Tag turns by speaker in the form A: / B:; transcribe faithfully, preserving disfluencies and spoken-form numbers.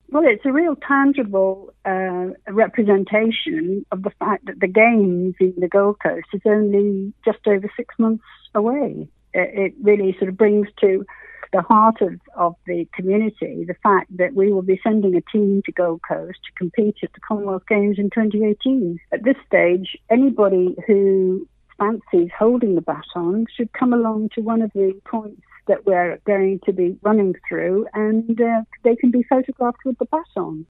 A: Well, it's a real tangible uh, representation of the fact that the Games in the Gold Coast is only just over six months away. It, it really sort of brings to the heart of, of the community the fact that we will be sending a team to Gold Coast to compete at the Commonwealth Games in twenty eighteen. At this stage, anybody who fancies holding the baton should come along to one of the points that we're going to be running through, and uh, they can be photographed with the baton.